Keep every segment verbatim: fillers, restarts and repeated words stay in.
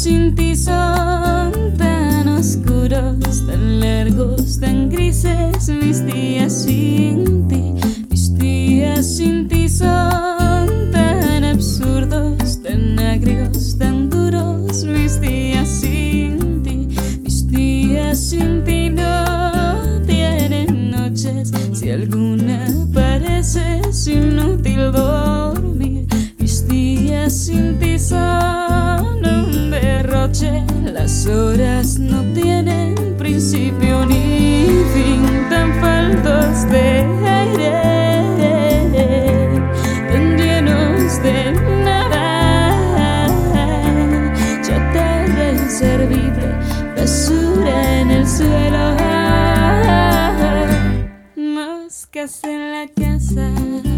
sin ti son tan oscuros, tan largos, tan grises. Mis días sin ti, mis días sin ti son tan absurdos, tan agrios, tan duros. Mis días sin ti, mis días sin ti no tienen noches. Si alguna parece es inútil dormir. Mis días sin ti son un derroche. Las horas no tienen principio ni fin, tan faltos de aire, tan llenos de nada. Chatarra inservible, basura en el suelo, moscas en la casa.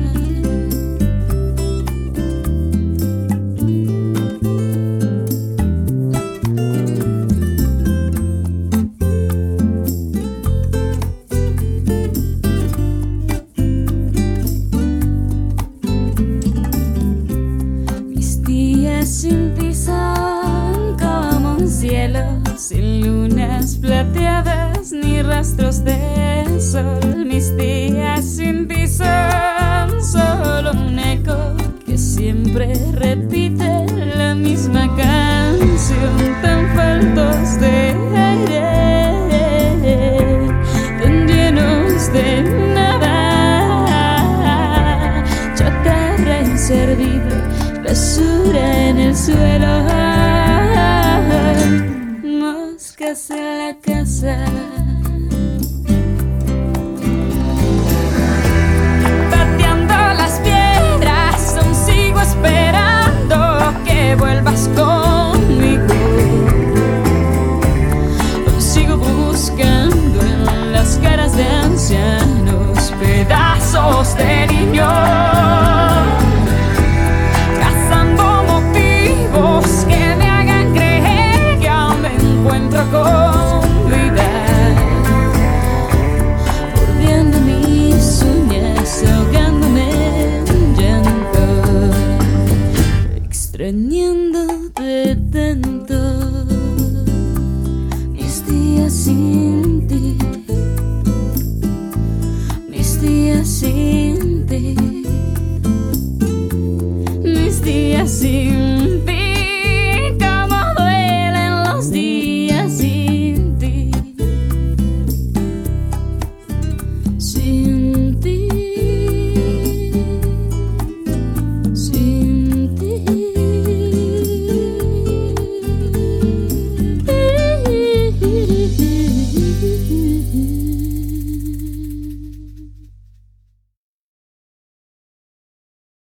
Sin ti son como un cielo sin lunas plateadas ni rastros de sol. Mis días sin ti son solo un eco que siempre repite la misma canción, tan faltos de aire, tan llenos de nada. Chatarra inservible, basura en el suelo, moscas en la casa. Pateando las piedras, aún sigo esperando que vuelvas conmigo. Aún sigo buscando en las caras de ancianos pedazos de niños, que me hagan creer que aún me encuentro con vida, mordiendo mis uñas, ahogándome en llanto, extrañando